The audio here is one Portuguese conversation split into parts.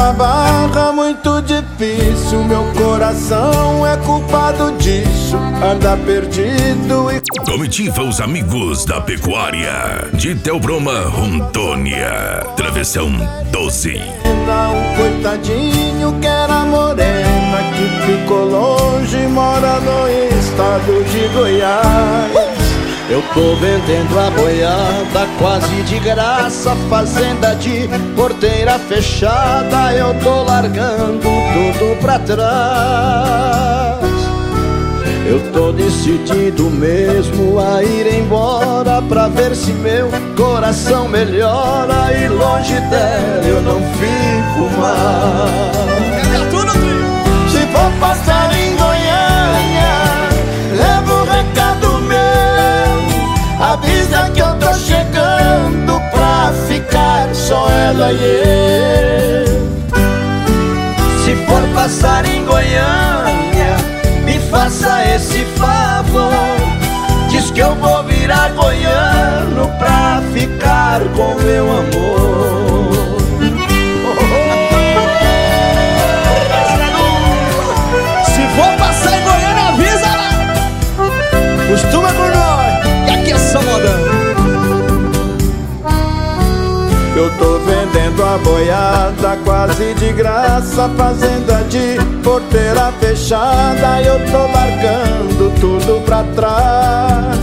na barra, muito difícil. Meu coração é culpado disso. Anda perdido e... Comitiva Os Amigos da Pecuária de Theobroma, Rondônia. Travessão 12. Um coitadinho que era morena, que ficou longe, mora no estado de Goiás. Eu tô vendendo a boiada quase de graça, fazenda de porteira fechada. Eu tô largando tudo pra trás. Eu tô decidido mesmo a ir embora, pra ver se meu coração melhora. E longe dela eu não fico mais. Se for passar em Goiânia, leva um recado meu. Avisa que eu tô chegando pra ficar só ela e eu. Se for passar em Goiânia, me faça esse favor. Diz que eu vou virar goiano pra ficar com meu amor. Se for passar em Goiânia, avisa lá. Costuma com nós, e aqui é só modão. Eu tô vendendo a boiada quase de graça, fazenda de porteira fechada. Eu tô largando tudo pra trás.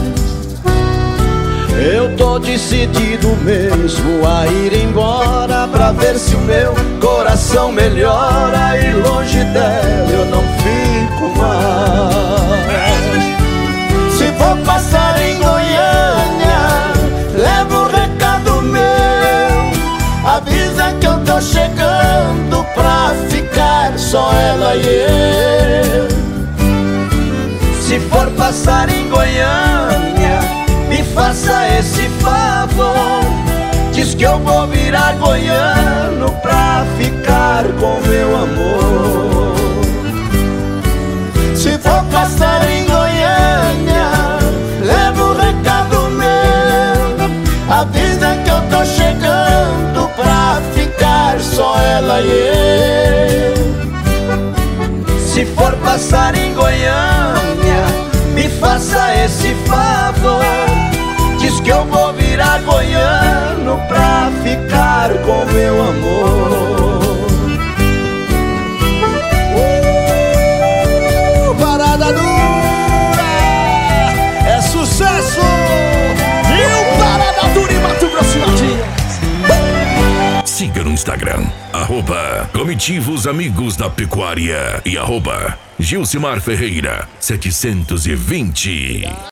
Eu tô decidido mesmo a ir embora, pra ver se o meu coração melhora. E longe dela eu não fico mais. Se for passar em Goiânia, leva um recado meu. Avisa que eu tô chegando pra ficar só ela e eu. Se for passar em Goiânia, me faça esse favor. Diz que eu vou virar goiano pra ficar com meu amor. Se for passar em Goiânia, leva um recado meu. Avisa que eu tô chegando pra ficar só ela e eu. Se for passar em Goiânia, me faça esse favor. Diz que eu vou virar goiano pra ficar com meu amor. Parada dura é sucesso. E o Parada dura em Mato Grosso e Matias. Siga no Instagram, @Comitiva Os Amigos da Pecuária e @Gilcimar Ferreira 720.